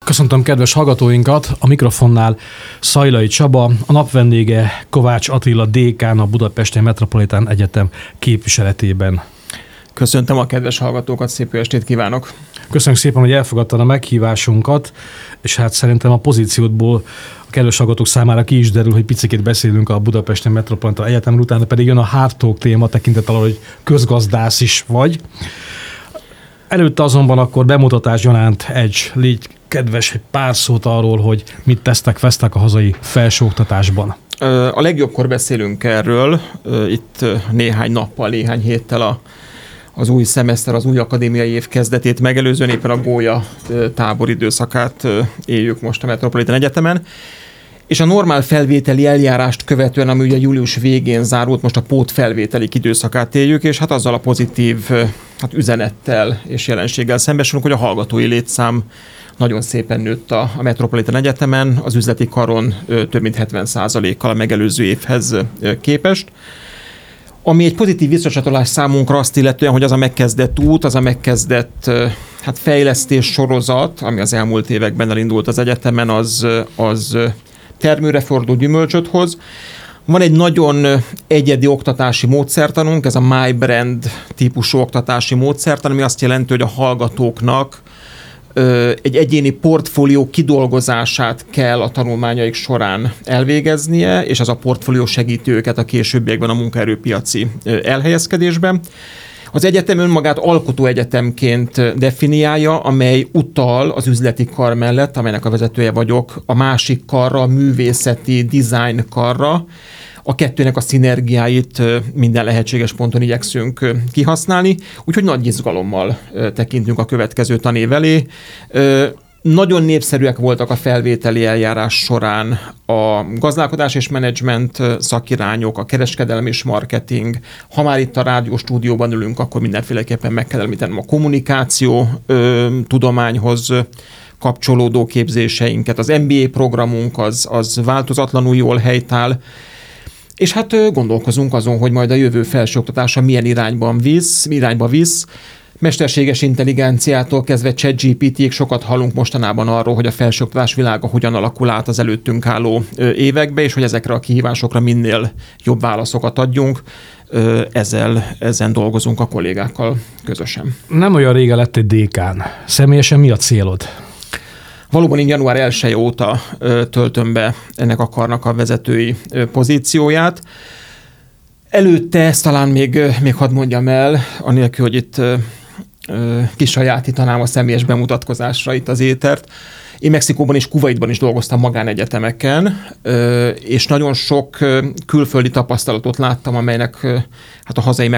Köszöntöm kedves hallgatóinkat, a mikrofonnál Szajlai Csaba, a nap vendége Kovács Attila dékán, a Budapesti Metropolitán Egyetem képviseletében. Köszöntöm a kedves hallgatókat, szép jó estét kívánok! Köszönjük szépen, hogy elfogadtad a meghívásunkat, és hát szerintem a pozíciódból a kedves hallgatók számára ki is derül, hogy picikét beszélünk a Budapesti Metropolitán Egyetemről, utána pedig jön a hard talk téma tekintettel, hogy közgazdász is vagy. Előtte azonban akkor bemutatás gyanánt légy kedves egy pár szót arról, hogy mit vesztek a hazai felsőoktatásban. A legjobbkor beszélünk erről, itt néhány nappal, néhány héttel az új szemeszter, az új akadémiai év kezdetét megelőzően éppen a gólya táboridőszakát éljük most a Metropolitán Egyetemen. És a normál felvételi eljárást követően, ami ugye július végén zárult, most a pótfelvételi időszakát éljük, és hát azzal a pozitív üzenettel és jelenséggel szembesülünk, hogy a hallgatói létszám nagyon szépen nőtt a Metropolitán Egyetemen, az üzleti karon több mint 70%-kal a megelőző évhez képest. Ami egy pozitív visszacsatolás számunkra azt illetően, hogy az a megkezdett út, az a megkezdett fejlesztés sorozat, ami az elmúlt években elindult az egyetemen, az termőre fordul, gyümölcsöt hoz. Van egy nagyon egyedi oktatási módszertanunk, ez a MyBrand típusú oktatási módszertan, ami azt jelenti, hogy a hallgatóknak egy egyéni portfólió kidolgozását kell a tanulmányaik során elvégeznie, és ez a portfólió segíti őket a későbbiekben a munkaerőpiaci elhelyezkedésben. Az egyetem önmagát alkotóegyetemként definiálja, amely utal az üzleti kar mellett, amelynek a vezetője vagyok, a másik karra, a művészeti, design karra. A kettőnek a szinergiáit minden lehetséges ponton igyekszünk kihasználni, úgyhogy nagy izgalommal tekintünk a következő tanév elé. Nagyon népszerűek voltak a felvételi eljárás során a gazdálkodás és menedzsment szakirányok, a kereskedelem és marketing. Ha már itt a rádióstúdióban ülünk, akkor mindenféleképpen meg kell említenem a kommunikáció tudományhoz kapcsolódó képzéseinket. Az MBA programunk az változatlanul jól helytáll. És hát gondolkozunk azon, hogy majd a jövő felsőoktatása milyen irányba visz. Mesterséges intelligenciától kezdve ChatGPT-ig sokat hallunk mostanában arról, hogy a felsőoktatás világa hogyan alakul át az előttünk álló évekbe, és hogy ezekre a kihívásokra minél jobb válaszokat adjunk. Ezen dolgozunk a kollégákkal közösen. Nem olyan régen lettél dékán. Személyesen mi a célod? Valóban én január 1 óta töltöm be ennek a karnak a vezetői pozícióját. Előtte ezt talán még hadd mondjam el, anélkül, hogy itt kisajátítanám a személyes bemutatkozásra itt az étert. Én Mexikóban és Kuwaitban is dolgoztam magánegyetemeken, és nagyon sok külföldi tapasztalatot láttam, amelynek hát a hazai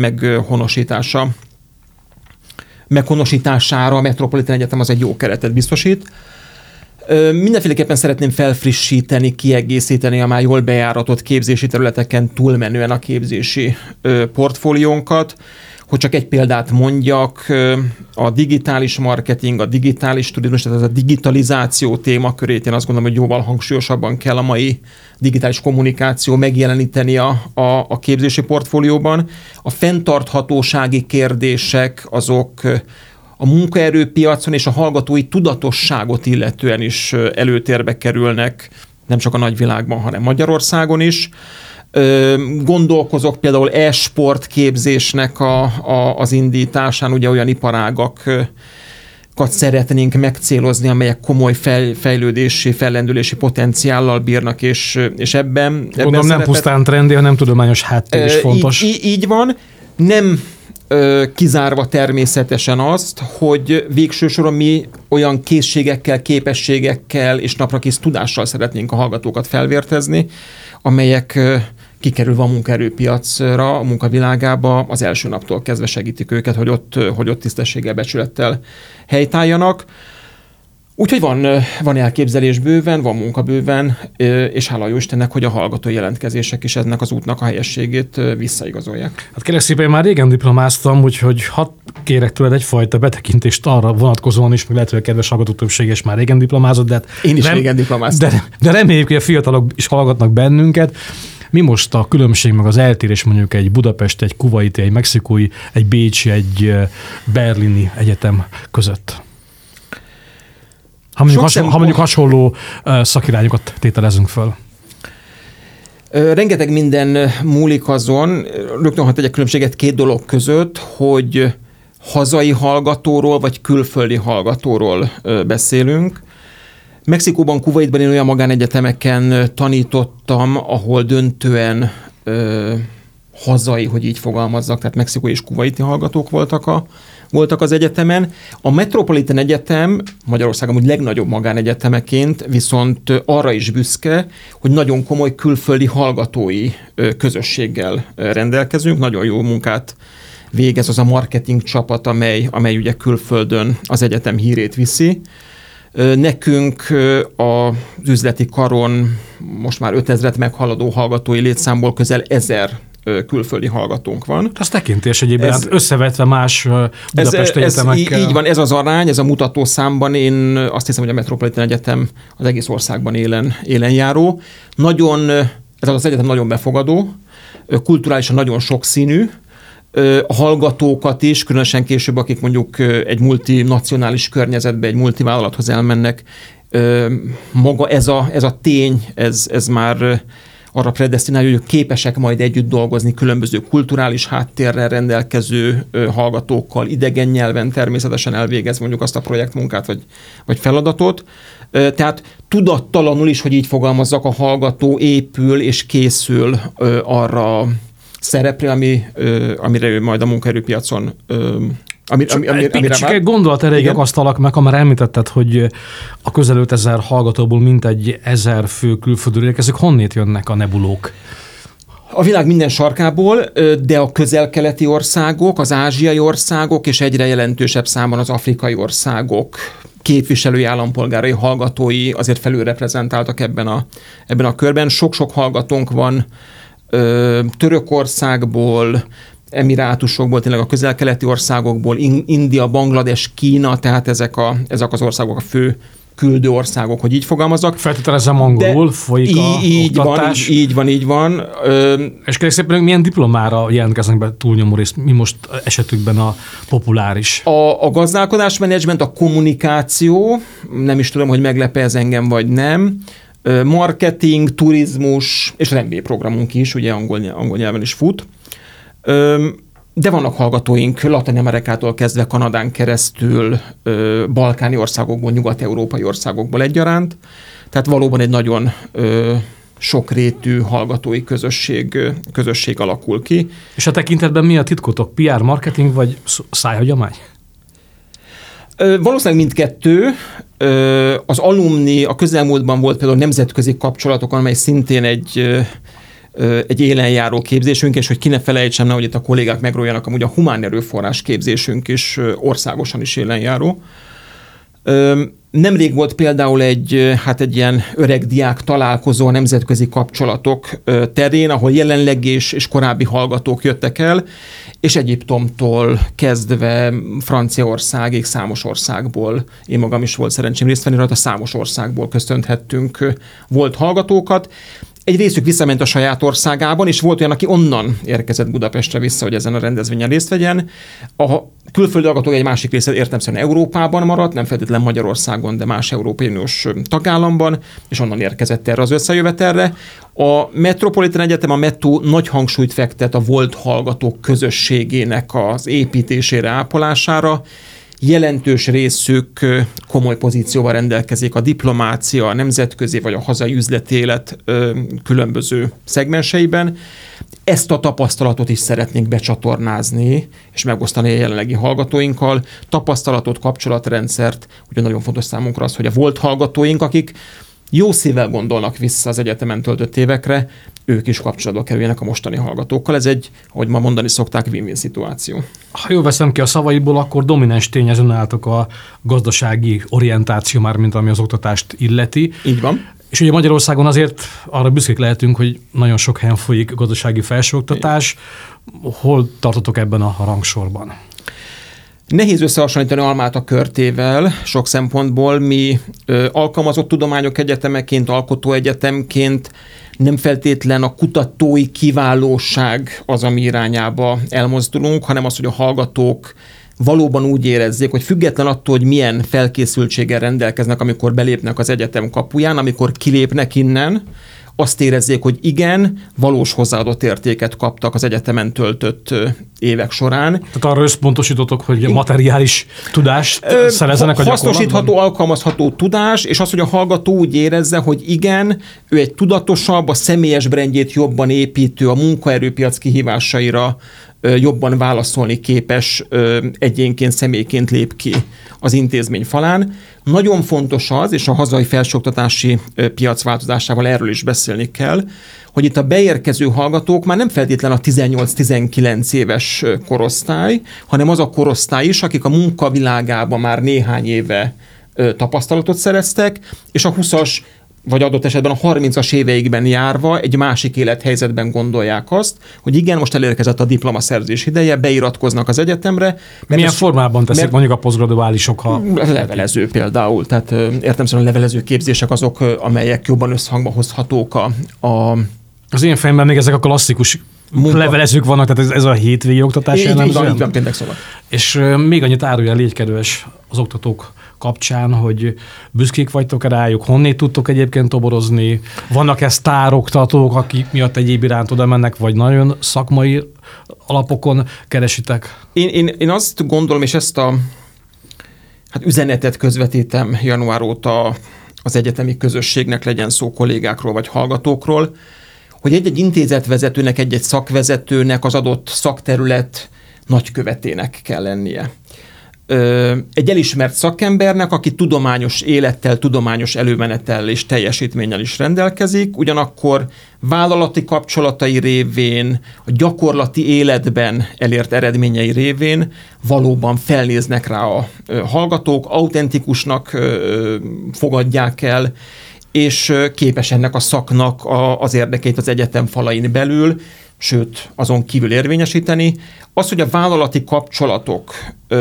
meghonosítására a Metropolitán Egyetem az egy jó keretet biztosít. Mindenféleképpen szeretném felfrissíteni, kiegészíteni a már jól bejáratott képzési területeken túlmenően a képzési portfóliónkat. Hogy csak egy példát mondjak, a digitális marketing, a digitális turizmus, tehát ez a digitalizáció témakörét én azt gondolom, hogy jóval hangsúlyosabban kell a mai digitális kommunikáció megjeleníteni a képzési portfólióban. A fenntarthatósági kérdések azok a munkaerőpiacon és a hallgatói tudatosságot illetően is előtérbe kerülnek, nem csak a nagyvilágban, hanem Magyarországon is. Gondolkozok például e-sport képzésnek az indításán, ugye olyan iparágakat szeretnénk megcélozni, amelyek komoly fejlődési, fellendülési potenciállal bírnak, és ebben Gondolom nem pusztán trendi, hanem tudományos háttér is fontos. Így van. Nem kizárva természetesen azt, hogy végső soron mi olyan készségekkel, képességekkel és naprakész tudással szeretnénk a hallgatókat felvértezni, amelyek kikerülve a munkaerőpiacra, a munkavilágába az első naptól kezdve segítik őket, hogy ott tisztességgel, becsülettel helytálljanak. Úgyhogy van elképzelés bőven, van munka bőven, és hála jó Istennek, hogy a hallgatói jelentkezések is ennek az útnak a helyességét visszaigazolják. Hát kérlek szépen, én már régen diplomáztam, úgyhogy hadd kérek tőled egyfajta betekintést arra vonatkozóan is, meg lehet, hogy a kedves hallgató többség is már régen diplomázott, de én is régen diplomáztam. De reméljük, hogy a fiatalok is hallgatnak bennünket. Mi most a különbség, meg az eltérés mondjuk egy budapesti, egy kuwaiti, egy mexikói, egy bécsi, egy berlini egyetem között? Ha mondjuk hasonló szakirányokat tételezünk föl. Rengeteg minden múlik azon, rögtön hadd tegyek különbséget két dolog között, hogy hazai hallgatóról vagy külföldi hallgatóról beszélünk. Mexikóban, Kuwaitban én olyan magánegyetemeken tanítottam, ahol döntően hazai, hogy így fogalmazzak, tehát mexikói és kuwaiti hallgatók voltak az egyetemen. A Metropolitan Egyetem Magyarországon úgy legnagyobb magánegyetemeként viszont arra is büszke, hogy nagyon komoly külföldi hallgatói közösséggel rendelkezünk, nagyon jó munkát végez az a marketing csapat, amely ugye külföldön az egyetem hírét viszi. Nekünk az üzleti karon most már 5000-et meghaladó hallgatói létszámból közel 1000 külföldi hallgatónk van. Az tekintés egyébként összevetve más Budapest egyetemekkel. Így van, ez az arány, ez a mutató számban. Én azt hiszem, hogy a Metropolitan Egyetem az egész országban élen járó. Ez az egyetem nagyon befogadó, kulturálisan nagyon sokszínű, a hallgatókat is, különösen később, akik mondjuk egy multinacionális környezetbe, egy multivállalathoz elmennek, maga ez a tény, ez már arra predesztinálja, hogy képesek majd együtt dolgozni különböző kulturális háttérrel rendelkező hallgatókkal, idegen nyelven természetesen elvégez mondjuk azt a projektmunkát vagy feladatot. Tehát tudattalanul is, hogy így fogalmazzak, a hallgató épül és készül arra szerepre, amire ő majd a munkaerőpiacon Csak egy gondolat erejéig akasztalak meg, amire említetted, hogy a közel 5000 hallgatóból mintegy 1000 fő külföldről érkezik. Honnét jönnek a nebulók? A világ minden sarkából, de a közel-keleti országok, az ázsiai országok és egyre jelentősebb számban az afrikai országok képviselői, állampolgárai, hallgatói azért felülreprezentáltak ebben a körben. Sok-sok hallgatónk van Törökországból, Emirátusokból, tényleg a közel-keleti országokból, India, Banglades, Kína, tehát ezek az országok a fő küldő országok, hogy így fogalmazzak. Feltételezem angolul folyik a oktatás. Így van. És kérlek szépen, milyen diplomára jelentkeznek be túlnyomó részt? Mi most esetükben a populáris? A gazdálkodásmenedzsment, a kommunikáció, nem is tudom, hogy meglepe ez engem, vagy nem. Marketing, turizmus, és MBA programunk is, ugye angol nyelven is fut. De vannak hallgatóink Latin-Amerikától kezdve Kanadán keresztül, balkáni országokból, nyugat-európai országokból egyaránt. Tehát valóban egy nagyon sokrétű hallgatói közösség alakul ki. És a tekintetben mi a titkotok? PR, marketing vagy szájhagyomány? Valószínűleg mindkettő. Az alumni, a közelmúltban volt például nemzetközi kapcsolatokon, amely szintén egy élenjáró képzésünk, és hogy ki ne felejtsem, hogy itt a kollégák megróljanak, amúgy a humán erőforrás képzésünk is országosan is élenjáró. Nemrég volt például egy ilyen öreg diák találkozó a nemzetközi kapcsolatok terén, ahol jelenleg és korábbi hallgatók jöttek el, és Egyiptomtól kezdve Franciaországig számos országból, én magam is volt szerencsém részt venni rajta, számos országból köszönthettünk volt hallgatókat. Egy részük visszament a saját országában, és volt olyan, aki onnan érkezett Budapestre vissza, hogy ezen a rendezvényen részt vegyen. A külföldi hallgatók egy másik része értelemszerűen Európában maradt, nem feltétlenül Magyarországon, de más Európai Uniós tagállamban, és onnan érkezett erre az összejövetelre. A Metropolitan Egyetem, a METO nagy hangsúlyt fektet a volt hallgatók közösségének az építésére, ápolására. Jelentős részük komoly pozícióval rendelkezik a diplomácia, a nemzetközi vagy a hazai üzleti élet különböző szegmenseiben. Ezt a tapasztalatot is szeretnénk becsatornázni, és megosztani a jelenlegi hallgatóinkkal. Tapasztalatot, kapcsolatrendszert, ugye nagyon fontos számunkra az, hogy a volt hallgatóink, akik jó szívvel gondolnak vissza az egyetemen töltött évekre, ők is kapcsolatba kerüljenek a mostani hallgatókkal. Ez egy, ahogy ma mondani szokták, win-win szituáció. Ha jól veszem ki a szavaiból, akkor domináns tényezőn álltok a gazdasági orientáció már, mint ami az oktatást illeti. Így van. És ugye Magyarországon azért arra büszkék lehetünk, hogy nagyon sok helyen folyik gazdasági felsőoktatás. Hol tartotok ebben a rangsorban? Nehéz összehasonlítani almát a körtével sok szempontból. Mi alkalmazott tudományok egyetemeként, alkotóegyetemként nem feltétlen a kutatói kiválóság az, ami irányába elmozdulunk, hanem az, hogy a hallgatók valóban úgy érezzék, hogy független attól, hogy milyen felkészültséggel rendelkeznek, amikor belépnek az egyetem kapuján, amikor kilépnek innen, azt érezzék, hogy igen, valós hozzáadott értéket kaptak az egyetemen töltött évek során. Tehát arra összpontosítotok, hogy materiális tudást szerezzenek a gyakorlatban? Hasznosítható, alkalmazható tudás, és az, hogy a hallgató úgy érezze, hogy igen, ő egy tudatosabb, a személyes brandjét jobban építő, a munkaerőpiac kihívásaira jobban válaszolni képes egyénként, személyként lép ki az intézmény falán. Nagyon fontos az, és a hazai felsőoktatási piac változásával erről is beszélni kell, hogy itt a beérkező hallgatók már nem feltétlenül a 18-19 éves korosztály, hanem az a korosztály is, akik a munkavilágában már néhány éve tapasztalatot szereztek, és a 20-as vagy adott esetben a 30-as éveikben járva egy másik élethelyzetben gondolják azt, hogy igen, most elérkezett a diplomaszerzés ideje, beiratkoznak az egyetemre. Milyen formában teszik mondjuk a posztgraduálisok? Levelező például, tehát értelemszerűen levelező képzések azok, amelyek jobban összhangba hozhatók Az én fejemben még ezek a klasszikus levelezők vannak, tehát ez a hétvégi oktatás jellemzően. Így van, tényleg szóval. És még annyit árulja légy kedves az oktatók kapcsán, hogy büszkék vagytok rájuk, honnét tudtok egyébként toborozni, vannak-e sztároktatók, akik miatt egyéb iránt oda mennek, vagy nagyon szakmai alapokon keresitek? Én azt gondolom, és ezt a üzenetet közvetítem január óta az egyetemi közösségnek, legyen szó kollégákról vagy hallgatókról, hogy egy-egy intézetvezetőnek, egy-egy szakvezetőnek az adott szakterület nagykövetének kell lennie. Egy elismert szakembernek, aki tudományos élettel, tudományos előmenettel és teljesítménnyel is rendelkezik, ugyanakkor vállalati kapcsolatai révén, a gyakorlati életben elért eredményei révén valóban felnéznek rá a hallgatók, autentikusnak fogadják el, és képes ennek a szaknak az érdekeit az egyetem falain belül, sőt, azon kívül érvényesíteni. Az, hogy a vállalati kapcsolatok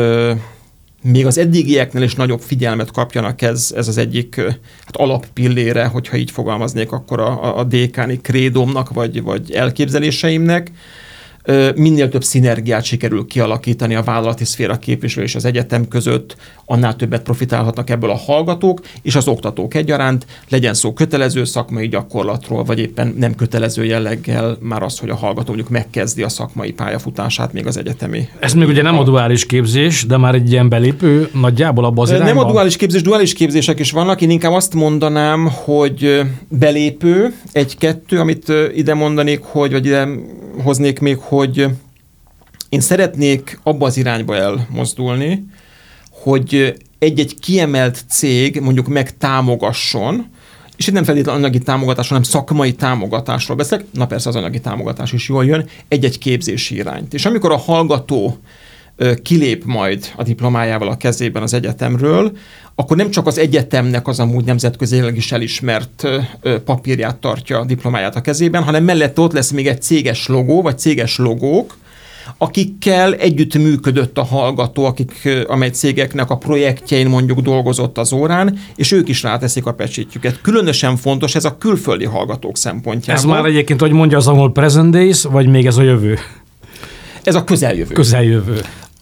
még az eddigieknél is nagyobb figyelmet kapjanak, ez az egyik alappillére, hogyha így fogalmaznék, akkor a dékáni krédomnak, vagy elképzeléseimnek. Minél több szinergiát sikerül kialakítani a vállalati szféra képviselő és az egyetem között, annál többet profitálhatnak ebből a hallgatók és az oktatók egyaránt, legyen szó kötelező szakmai gyakorlatról, vagy éppen nem kötelező jelleggel már az, hogy a hallgató mondjuk megkezdi a szakmai pályafutását még az egyetemi. Ez még ugye nem a duális képzés, de már egy ilyen belépő nagyjából abban az irányban? Nem a duális képzés, duális képzések is vannak. Én inkább azt mondanám, hogy belépő, egy-kettő, amit ide mondanék, vagy ide hoznék még, hogy én szeretnék abba az irányba elmozdulni, hogy egy-egy kiemelt cég mondjuk megtámogasson, és itt nem feltétlenül anyagi támogatásról, hanem szakmai támogatásról beszélek, na persze az anyagi támogatás is jól jön, egy-egy képzési irányt. És amikor a hallgató kilép majd a diplomájával a kezében az egyetemről, akkor nem csak az egyetemnek az amúgy nemzetközileg is elismert papírját tartja a diplomáját a kezében, hanem mellette ott lesz még egy céges logó, vagy céges logók, akikkel együtt működött a hallgató, amely cégeknek a projektjein mondjuk dolgozott az órán, és ők is ráteszik a pecsétjüket. Különösen fontos ez a külföldi hallgatók szempontjából. Ez már egyébként, hogy mondja az angol present days, vagy még ez a jövő? Ez a közeljövő. Közeljövő.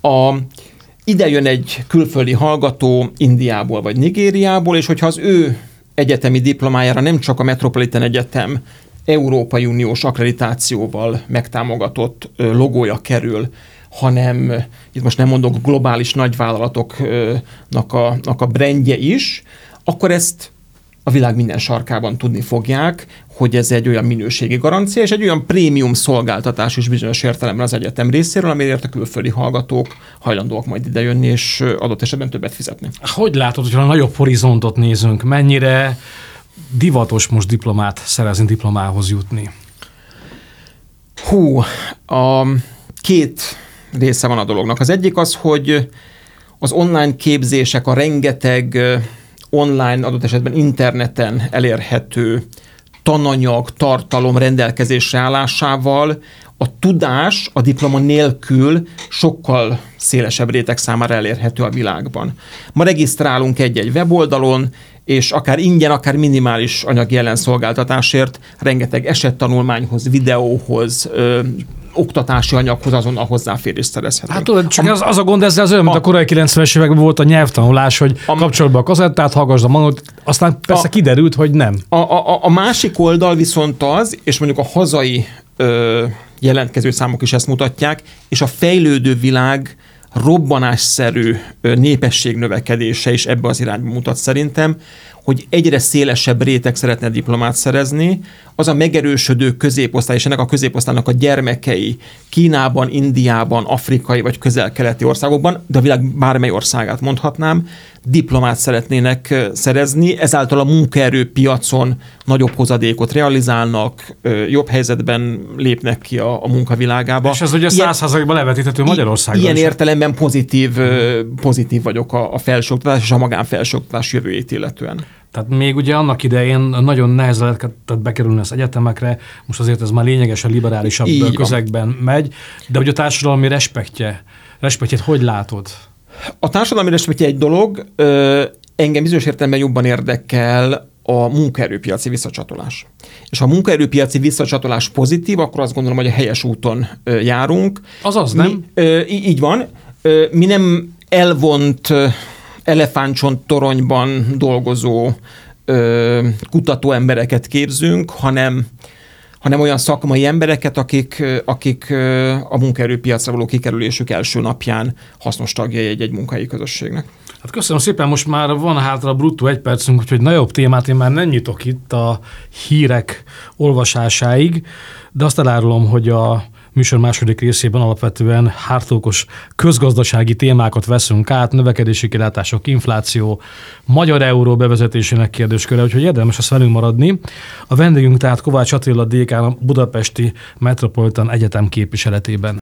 Ide jön egy külföldi hallgató Indiából vagy Nigériából, és hogyha az ő egyetemi diplomájára nem csak a Metropolitan Egyetem Európai Uniós akkreditációval megtámogatott logója kerül, hanem itt most nem mondok globális nagyvállalatoknak a brandje is, akkor ezt a világ minden sarkában tudni fogják, hogy ez egy olyan minőségi garancia, és egy olyan prémium szolgáltatás is bizonyos értelemben az egyetem részéről, amiért a külföldi hallgatók hajlandóak majd idejönni, és adott esetben többet fizetni. Hogy látod, hogyha a nagyobb horizontot nézünk, mennyire divatos most diplomát szerezni, diplomához jutni? Két része van a dolognak. Az egyik az, hogy az online képzések, a rengeteg online, adott esetben interneten elérhető tananyag, tartalom rendelkezésre állásával a tudás a diploma nélkül sokkal szélesebb réteg számára elérhető a világban. Ma regisztrálunk egy-egy weboldalon, és akár ingyen, akár minimális anyagi ellenszolgáltatásért rengeteg esettanulmányhoz, videóhoz, oktatási anyaghoz azonnal hozzáférést szerezhetünk. Hát tudod, csak az a gond ezzel az olyan, mint a korai 90-es években volt a nyelvtanulás, hogy kapcsolod be a kazettát, hallgassd a magnót, aztán persze kiderült, hogy nem. A másik oldal viszont az, és mondjuk a hazai jelentkező számok is ezt mutatják, és a fejlődő világ robbanásszerű népességnövekedése is ebbe az irányba mutat szerintem, hogy egyre szélesebb réteg szeretne diplomát szerezni, az a megerősödő középosztály, és ennek a középosztálynak a gyermekei Kínában, Indiában, afrikai vagy közel-keleti országokban, de a világ bármely országát mondhatnám, diplomát szeretnének szerezni, ezáltal a munkaerőpiacon nagyobb hozadékot realizálnak, jobb helyzetben lépnek ki a munkavilágába. És ez ugye 100%-ban levetíthető Magyarországon. Ilyen értelemben pozitív vagyok a felsőoktatás és a magánfelsőoktatás jövőjét illetően. Tehát még ugye annak idején nagyon nehezen lehetett bekerülni az egyetemekre, most azért ez már lényegesen liberálisabb közegben megy, de hogy a társadalmi respektjét hogy látod? A társadalmi respektje egy dolog, engem bizonyos értelemben jobban érdekel a munkaerőpiaci visszacsatolás. És ha a munkaerőpiaci visszacsatolás pozitív, akkor azt gondolom, hogy a helyes úton járunk. Azaz, nem? Így van. Mi nem elvont elefántcsont toronyban dolgozó kutató embereket képzünk, hanem olyan szakmai embereket, akik a munkaerőpiacra való kikerülésük első napján hasznos tagjai egy munkahelyi közösségnek. Hát köszönöm szépen, most már van hátra bruttó 1 percünk, úgyhogy nagyobb témát én már nem nyitok itt a hírek olvasásáig, de azt elárulom, hogy a műsor második részében alapvetően hardtalkos közgazdasági témákat veszünk át, növekedési kilátások, infláció, magyar euró bevezetésének kérdésköre, úgyhogy érdemes ezt velünk maradni. A vendégünk tehát Kovács Attila dékán a Budapesti Metropolitan Egyetem képviseletében.